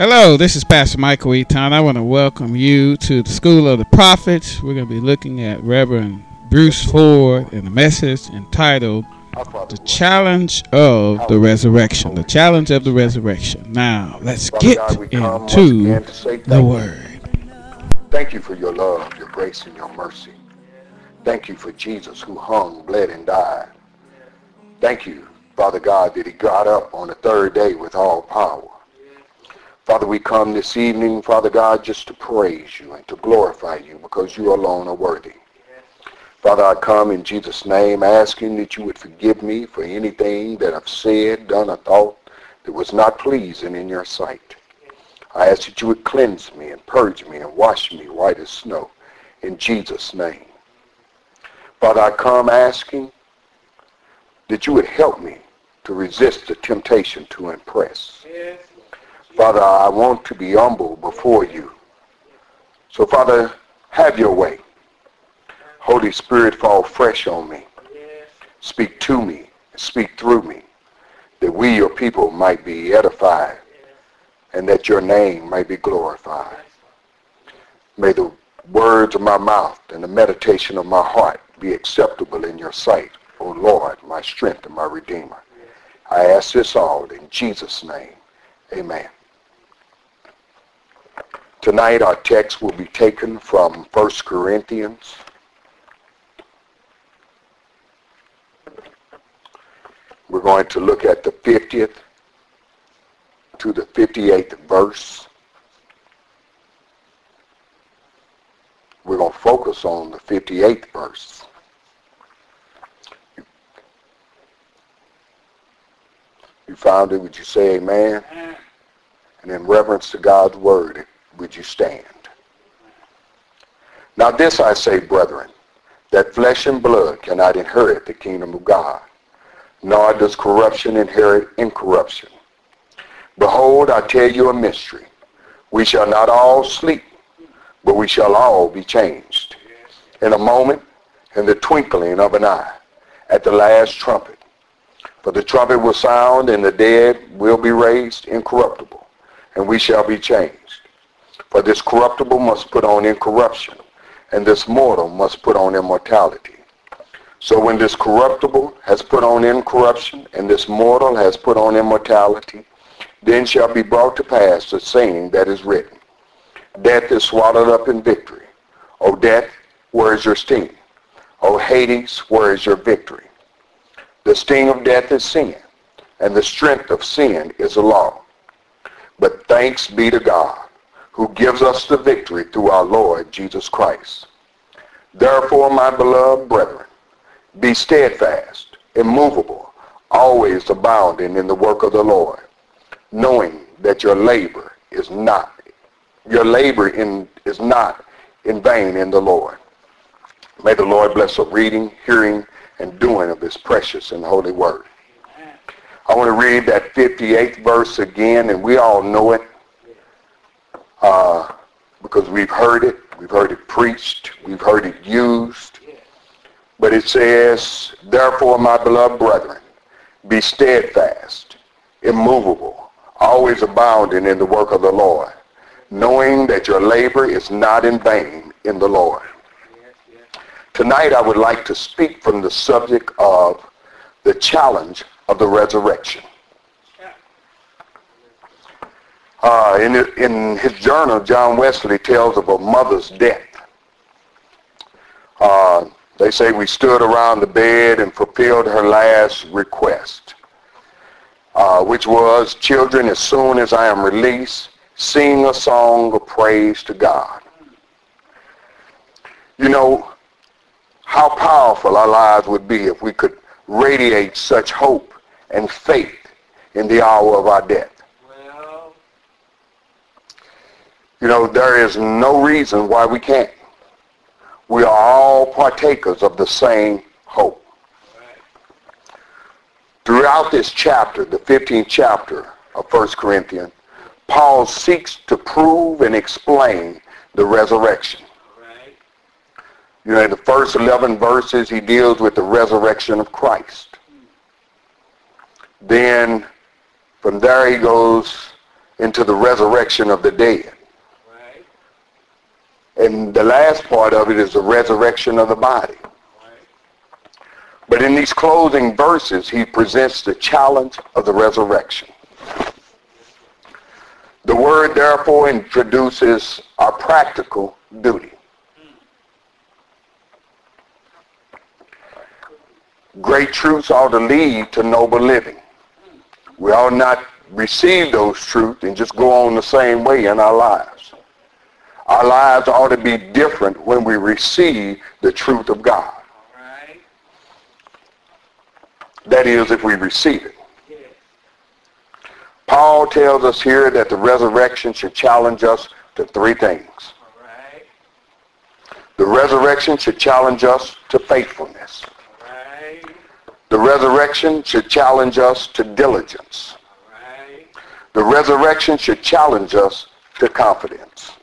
Hello, this is Pastor Michael Eaton. I want to welcome you to the School of the Prophets. We're going to be looking at Reverend Bruce Ford and a message entitled The Challenge of the Resurrection. The Challenge of the Resurrection. Now, let's get into the Word. Thank you for your love, your grace, and your mercy. Thank you for Jesus who hung, bled, and died. Thank you, Father God, that he got up on the third day with all power. Father, we come this evening, Father God, just to praise you and to glorify you because you alone are worthy. Father, I come in Jesus' name asking that you would forgive me for anything that I've said, done, or thought that was not pleasing in your sight. I ask that you would cleanse me and purge me and wash me white as snow in Jesus' name. Father, I come asking that you would help me to resist the temptation to impress. Father, I want to be humble before you. So, Father, have your way. Holy Spirit, fall fresh on me. Speak to me, speak through me, that we, your people, might be edified and that your name might be glorified. May the words of my mouth and the meditation of my heart be acceptable in your sight, O Lord, my strength and my Redeemer. I ask this all in Jesus' name. Amen. Tonight our text will be taken from 1 Corinthians. We're going to look at the 50th to the 58th verse. We're going to focus on the 58th verse. You found it? Would you say amen? And in reverence to God's word, would you stand? Now this I say, brethren, that flesh and blood cannot inherit the kingdom of God, nor does corruption inherit incorruption. Behold, I tell you a mystery. We shall not all sleep, but we shall all be changed. In a moment, in the twinkling of an eye, at the last trumpet. For the trumpet will sound, and the dead will be raised incorruptible, and we shall be changed. For this corruptible must put on incorruption, and this mortal must put on immortality. So when this corruptible has put on incorruption, and this mortal has put on immortality, then shall be brought to pass the saying that is written, Death is swallowed up in victory. O death, where is your sting? O Hades, where is your victory? The sting of death is sin, and the strength of sin is the law. But thanks be to God, who gives us the victory through our Lord Jesus Christ. Therefore, my beloved brethren, be steadfast, immovable, always abounding in the work of the Lord, knowing that your labor is not in vain in the Lord. May the Lord bless the reading, hearing, and doing of his precious and holy word. I want to read that 58th verse again, and we all know it because we've heard it preached, we've heard it used. But it says, Therefore, my beloved brethren, be steadfast, immovable, always abounding in the work of the Lord, knowing that your labor is not in vain in the Lord. Tonight I would like to speak from the subject of the challenge of the resurrection. In his journal, John Wesley tells of a mother's death. They say we stood around the bed and fulfilled her last request, which was, children, as soon as I am released, sing a song of praise to God. You know, how powerful our lives would be if we could radiate such hope and faith in the hour of our death. You know, there is no reason why we can't. We are all partakers of the same hope. Throughout this chapter, the 15th chapter of 1 Corinthians, Paul seeks to prove and explain the resurrection. You know, in the first 11 verses, he deals with the resurrection of Christ. Then, from there he goes into the resurrection of the dead. And the last part of it is the resurrection of the body. But in these closing verses, he presents the challenge of the resurrection. The word, therefore, introduces our practical duty. Great truths ought to lead to noble living. We ought not receive those truths and just go on the same way in our lives. Our lives ought to be different when we receive the truth of God. That is, if we receive it. Paul tells us here that the resurrection should challenge us to three things. The resurrection should challenge us to faithfulness. The resurrection should challenge us to diligence. The resurrection should challenge us to confidence.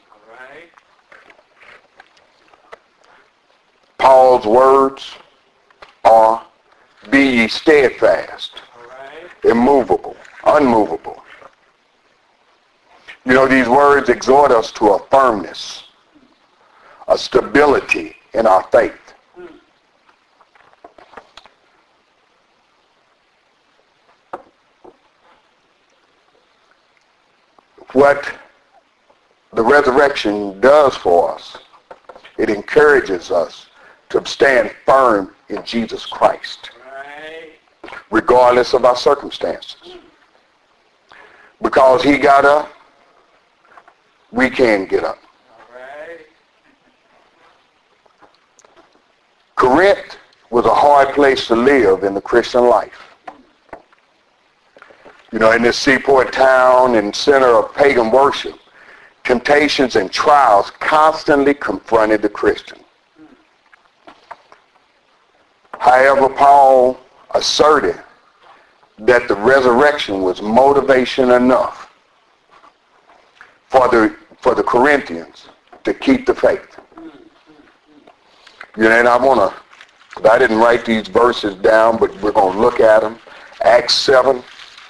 Paul's words are, be ye steadfast, immovable, unmovable. You know, these words exhort us to a firmness, a stability in our faith. What the resurrection does for us, it encourages us to stand firm in Jesus Christ, regardless of our circumstances. Because he got up, we can get up. Corinth was a hard place to live in the Christian life. You know, in this seaport town and center of pagan worship, temptations and trials constantly confronted the Christian. However, Paul asserted that the resurrection was motivation enough for the Corinthians to keep the faith. You know, and I didn't write these verses down, but we're going to look at them. Acts 7.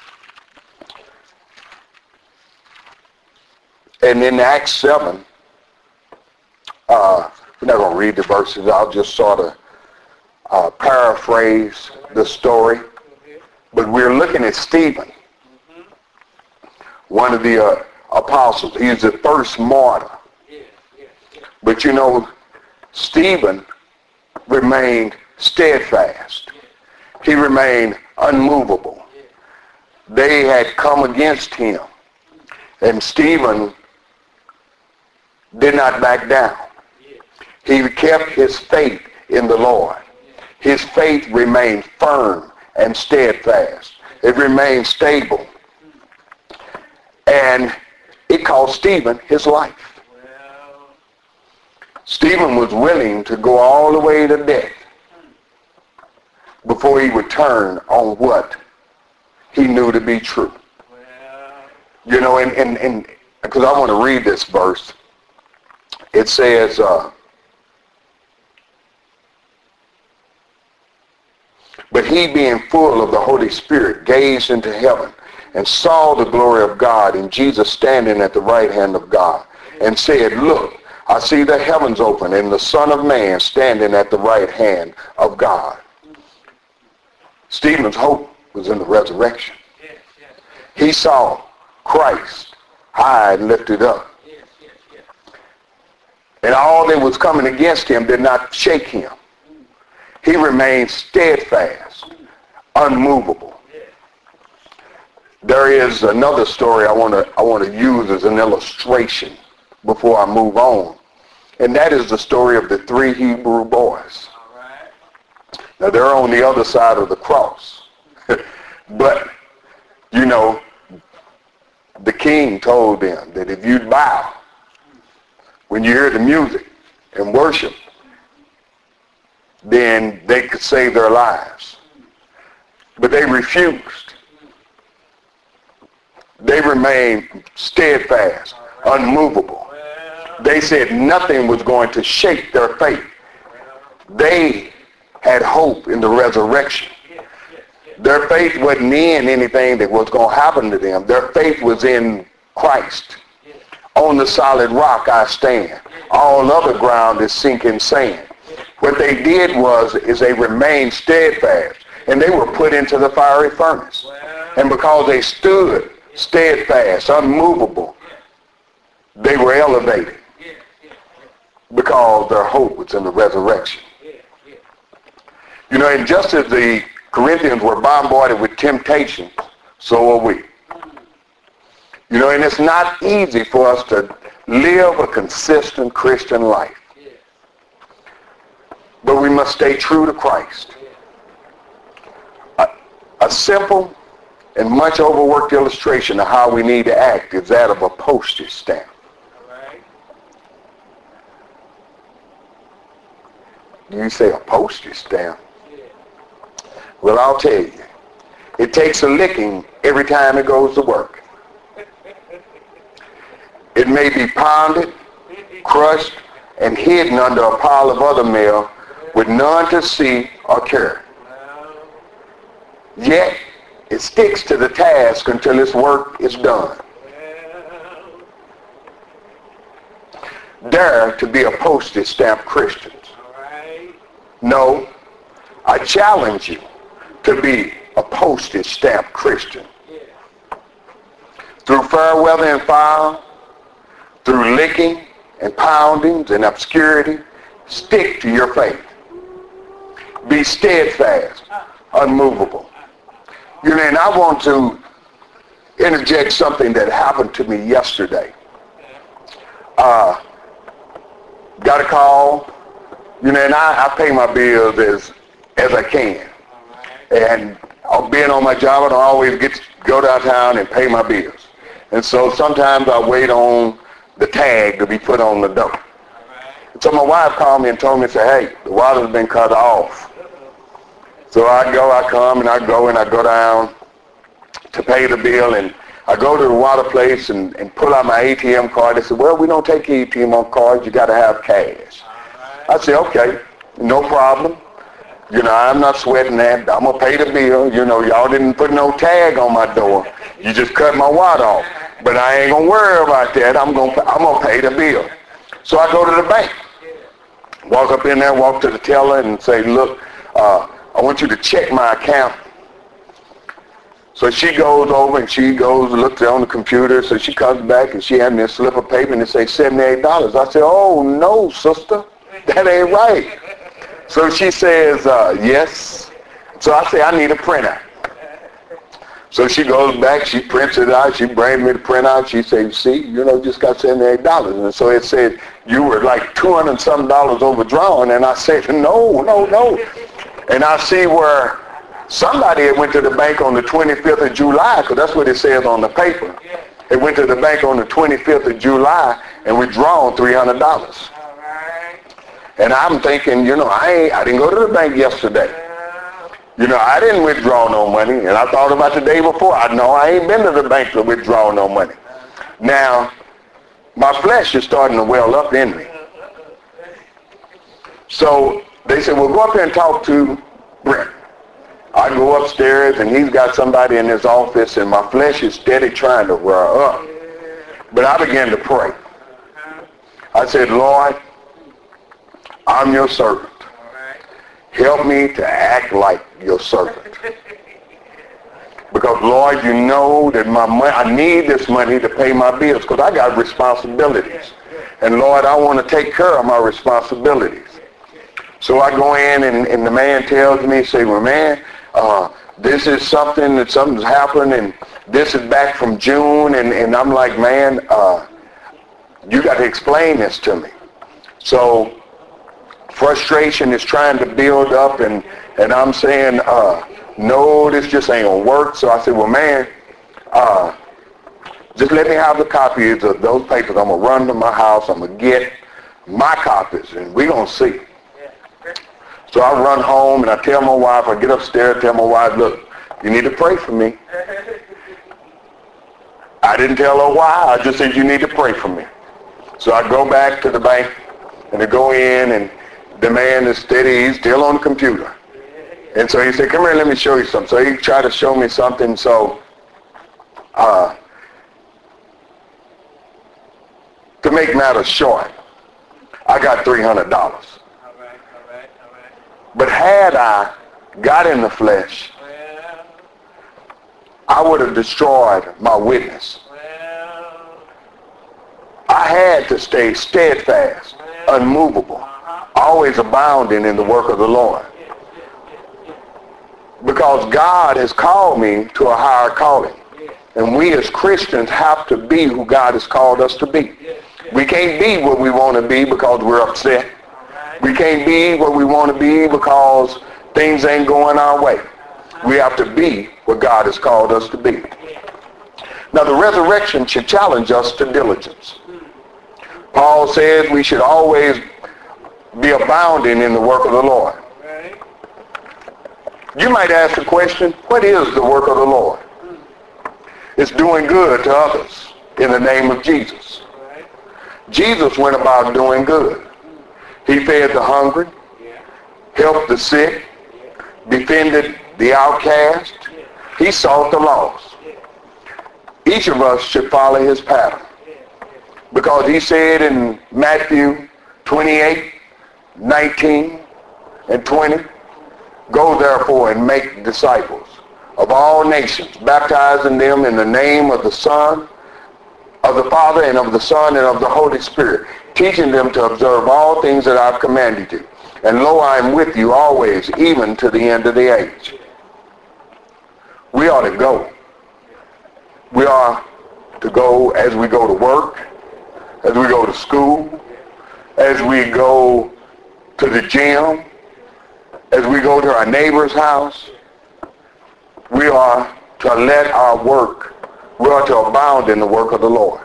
And in Acts 7, we're not going to read the verses. I'll just sort of paraphrase the story. But we're looking at Stephen, one of the apostles. He's the first martyr. But you know, Stephen remained steadfast. He remained unmovable. They had come against him. And Stephen did not back down. He kept his faith in the Lord. His faith remained firm and steadfast. It remained stable. And it cost Stephen his life. Stephen was willing to go all the way to death before he would turn on what he knew to be true. You know, and because I want to read this verse. It says, but he, being full of the Holy Spirit, gazed into heaven and saw the glory of God and Jesus standing at the right hand of God, and said, look, I see the heavens open and the Son of Man standing at the right hand of God. Stephen's hope was in the resurrection. He saw Christ high and lifted up. And all that was coming against him did not shake him. He remained steadfast, unmovable. There is another story I want to use as an illustration before I move on. And that is the story of the three Hebrew boys. Now they're on the other side of the cross. But, you know, the king told them that if you bow when you hear the music and worship, then they could save their lives. But they refused. They remained steadfast, unmovable. They said nothing was going to shake their faith. They had hope in the resurrection. Their faith wasn't in anything that was going to happen to them. Their faith was in Christ. On the solid rock I stand. All other ground is sinking sand. What they did is they remained steadfast, and they were put into the fiery furnace. And because they stood steadfast, unmovable, they were elevated because their hope was in the resurrection. You know, and just as the Corinthians were bombarded with temptation, so are we. You know, and it's not easy for us to live a consistent Christian life. But we must stay true to Christ. A simple and much overworked illustration of how we need to act is that of a postage stamp. You say a postage stamp? Well, I'll tell you. It takes a licking every time it goes to work. It may be pounded, crushed, and hidden under a pile of other mail with none to see or carry. Yet, it sticks to the task until its work is done. Dare to be a postage stamp Christian. No, I challenge you to be a postage stamp Christian. Through fair weather and foul, through licking and poundings and obscurity, stick to your faith. Be steadfast, unmovable. You know, and I want to interject something that happened to me yesterday. Got a call, you know, and I pay my bills as I can. And being on my job, I don't always get to go downtown and pay my bills. And so sometimes I wait on the tag to be put on the door. So my wife called me and told me, hey, the water's been cut off. So I come and I go down to pay the bill, and I go to the water place and pull out my ATM card. They said, well, we don't take ATM cards, you got to have cash. I said, okay, no problem. You know, I'm not sweating that. I'm going to pay the bill. You know, y'all didn't put no tag on my door. You just cut my water off. But I ain't going to worry about that. I'm going to pay the bill. So I go to the bank. Walk up in there, walk to the teller and say, look, I want you to check my account. So she goes over and looks on the computer. So she comes back and she had me a slip of paper and it says $78. I said, oh, no, sister, that ain't right. So she says, yes. So I say, I need a printer. So she goes back, she prints it out, she brings me the printout, she says, see, you know, just got $78. And so it said, you were like $200 and some overdrawn. And I said, no. And I see where somebody went to the bank on the 25th of July, because that's what it says on the paper. It went to the bank on the 25th of July and withdrawn $300. And I'm thinking, you know, I didn't go to the bank yesterday. You know, I didn't withdraw no money. And I thought about the day before. I know I ain't been to the bank to withdraw no money. Now, my flesh is starting to well up in me. So they said, well, go up here and talk to Brent. I go upstairs and he's got somebody in his office and my flesh is steady trying to roar up. But I began to pray. I said, Lord, I'm your servant. Help me to act like your servant. Because, Lord, you know that my money, I need this money to pay my bills because I got responsibilities. And, Lord, I want to take care of my responsibilities. So I go in and the man tells me, say, well, man, this is something's happened and this is back from June. And I'm like, man, you got to explain this to me. So frustration is trying to build up and I'm saying, no, this just ain't going to work. So I said, well, man, just let me have the copies of those papers. I'm going to run to my house. I'm going to get my copies and we're going to see. So I run home and I tell my wife, I get upstairs, tell my wife, look, you need to pray for me. I didn't tell her why. I just said, you need to pray for me. So I go back to the bank and I go in and the man is steady. He's still on the computer. And so he said, come here, let me show you something. So he tried to show me something. So make matters short, I got $300. But had I got in the flesh, I would have destroyed my witness. I had to stay steadfast, unmovable, always abounding in the work of the Lord. Because God has called me to a higher calling. And we as Christians have to be who God has called us to be. We can't be what we want to be because we're upset. We can't be what we want to be because things ain't going our way. We have to be what God has called us to be. Now the resurrection should challenge us to diligence. Paul says we should always be abounding in the work of the Lord. You might ask the question, what is the work of the Lord? It's doing good to others in the name of Jesus. Jesus went about doing good. He fed the hungry, helped the sick, defended the outcast. He sought the lost. Each of us should follow his pattern. Because he said in Matthew 28, 19 and 20, go therefore and make disciples of all nations, baptizing them in the name of the Son, of the Father, and of the Son, and of the Holy Spirit, teaching them to observe all things that I've commanded you. And lo, I am with you always, even to the end of the age. We ought to go. We are to go as we go to work, as we go to school, as we go to the gym, as we go to our neighbor's house. We are to let our work, we are to abound in the work of the Lord.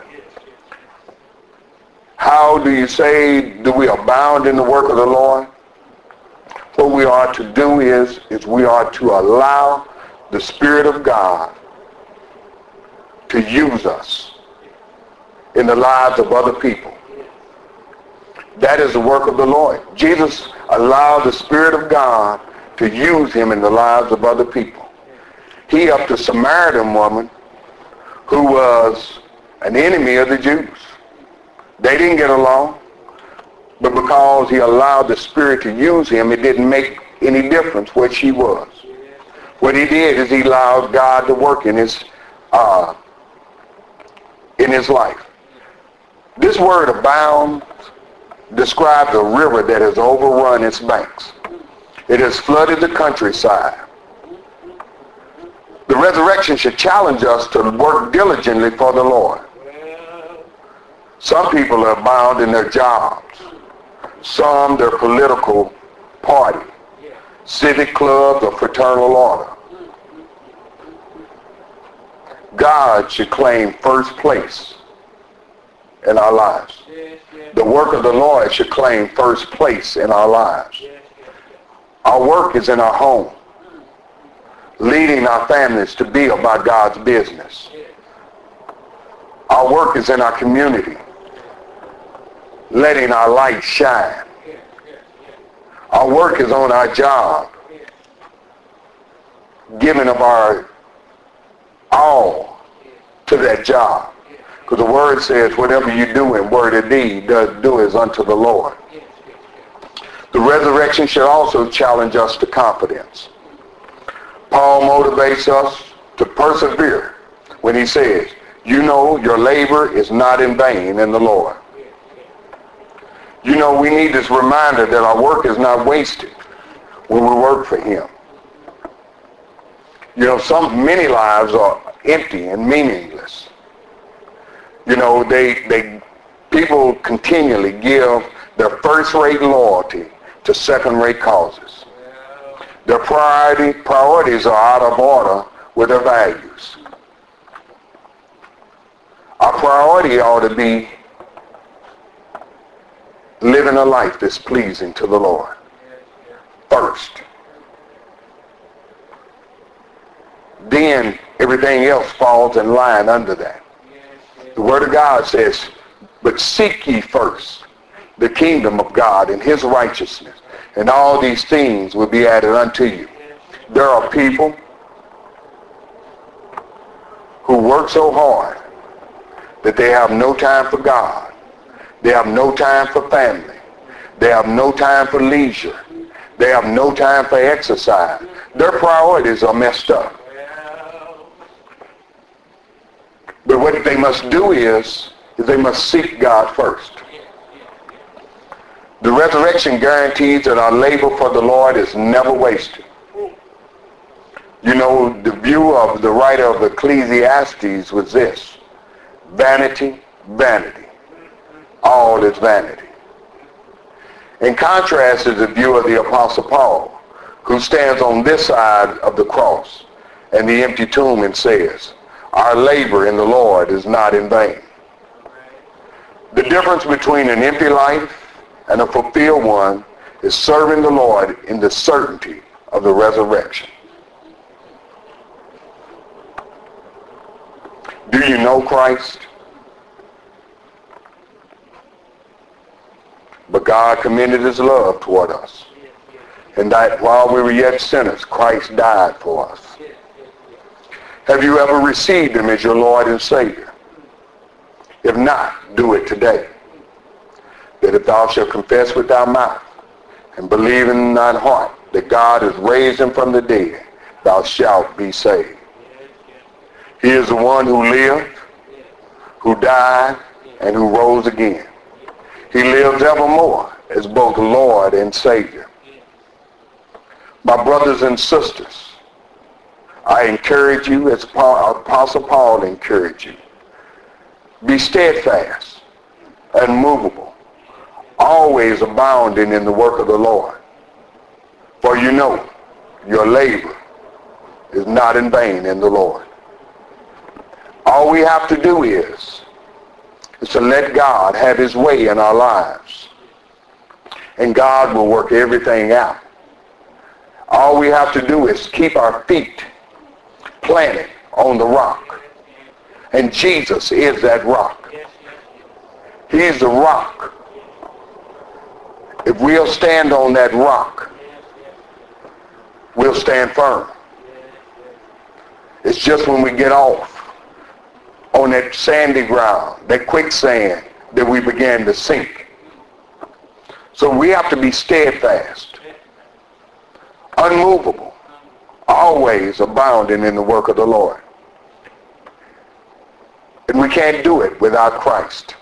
How do you say, do we abound in the work of the Lord? What we are to do is we are to allow the Spirit of God to use us in the lives of other people. That is the work of the Lord. Jesus allowed the Spirit of God to use him in the lives of other people. He helped a Samaritan woman who was an enemy of the Jews. They didn't get along, but because he allowed the Spirit to use him, it didn't make any difference what she was. What he did is he allowed God to work in his life. This word abound describes a river that has overrun its banks. It has flooded the countryside. The resurrection should challenge us to work diligently for the Lord. Some people are bound in their jobs. Some their political party, civic clubs, or fraternal order. God should claim first place in our lives. The work of the Lord should claim first place in our lives. Our work is in our home, leading our families to be about God's business. Our work is in our community, letting our light shine. Our work is on our job, giving of our all to that job. Because the word says, whatever you do in word or deed, do is unto the Lord. The resurrection should also challenge us to confidence. Paul motivates us to persevere when he says, you know your labor is not in vain in the Lord. You know, we need this reminder that our work is not wasted when we work for him. You know, many lives are empty and meaningless. You know, people continually give their first-rate loyalty to second-rate causes. Their priorities are out of order with their values. Our priority ought to be living a life that's pleasing to the Lord first. Then everything else falls in line under that. The Word of God says, but seek ye first the kingdom of God and his righteousness, and all these things will be added unto you. There are people who work so hard that they have no time for God. They have no time for family. They have no time for leisure. They have no time for exercise. Their priorities are messed up. But what they must do is they must seek God first. The resurrection guarantees that our labor for the Lord is never wasted. You know, the view of the writer of Ecclesiastes was this: vanity, vanity. All is vanity. In contrast is the view of the Apostle Paul, who stands on this side of the cross and the empty tomb and says, our labor in the Lord is not in vain. The difference between an empty life and a fulfilled one is serving the Lord in the certainty of the resurrection. Do you know Christ? But God commended his love toward us, and that while we were yet sinners, Christ died for us. Have you ever received him as your Lord and Savior? If not, do it today. That if thou shalt confess with thy mouth and believe in thine heart that God has raised him from the dead, thou shalt be saved. He is the one who lived, who died, and who rose again. He lives evermore as both Lord and Savior. My brothers and sisters, I encourage you, as Apostle Paul encouraged you, be steadfast, unmovable, always abounding in the work of the Lord. For you know your labor is not in vain in the Lord. All we have to do is to let God have his way in our lives. And God will work everything out. All we have to do is keep our feet planted on the rock. And Jesus is that rock. He's the rock. If we'll stand on that rock, we'll stand firm. It's just when we get off on that sandy ground, that quicksand, that we begin to sink. So we have to be steadfast, unmovable, always abounding in the work of the Lord. And we can't do it without Christ.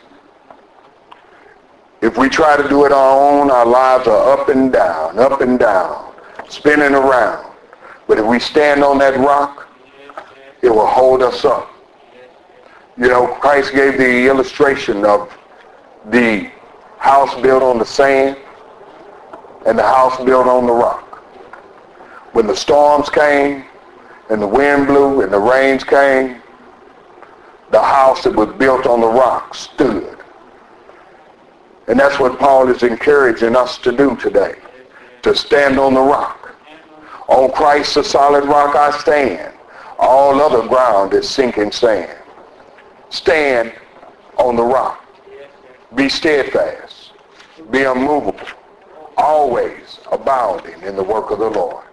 If we try to do it our own, our lives are up and down, spinning around. But if we stand on that rock, it will hold us up. You know, Christ gave the illustration of the house built on the sand and the house built on the rock. When the storms came and the wind blew and the rains came, the house that was built on the rock stood. And that's what Paul is encouraging us to do today, to stand on the rock. On Christ, the solid rock, I stand. All other ground is sinking sand. Stand on the rock. Be steadfast. Be unmovable. Always abounding in the work of the Lord.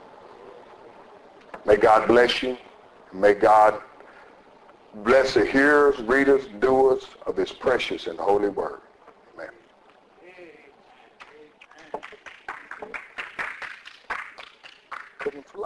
May God bless you. May God bless the hearers, readers, doers of his precious and holy word. Amen. Couldn't flow.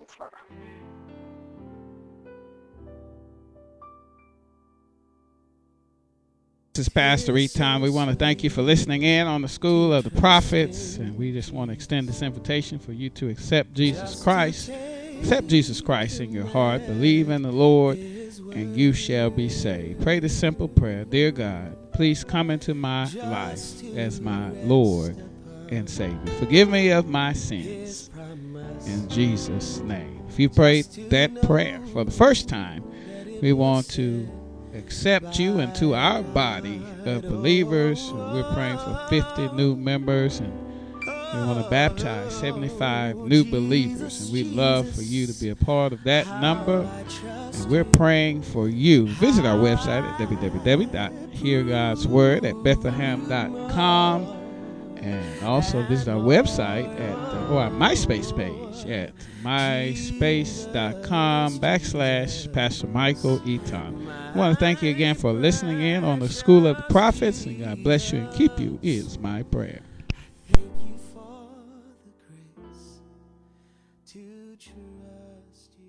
This is Pastor Eaton. We want to thank you for listening in on the School of the Prophets, and we just want to extend this invitation for you to accept Jesus Christ. Accept Jesus Christ in your heart. Believe in the Lord, and you shall be saved. Pray this simple prayer. Dear God, please come into my life as my Lord and Savior. Forgive me of my sins. In Jesus' name. If you prayed that prayer for the first time, we want to accept you into our body of believers. We're praying for 50 new members, and we want to baptize 75 new believers, and we'd love for you to be a part of that number. And we're praying for you. Visit our website at www.heargodsword@bethlehem.com, And also visit our website or our MySpace page at myspace.com/Pastor Michael Eaton. I want to thank you again for listening in on the School of the Prophets, and God bless you and keep you is my prayer. Thank you for the grace to trust you.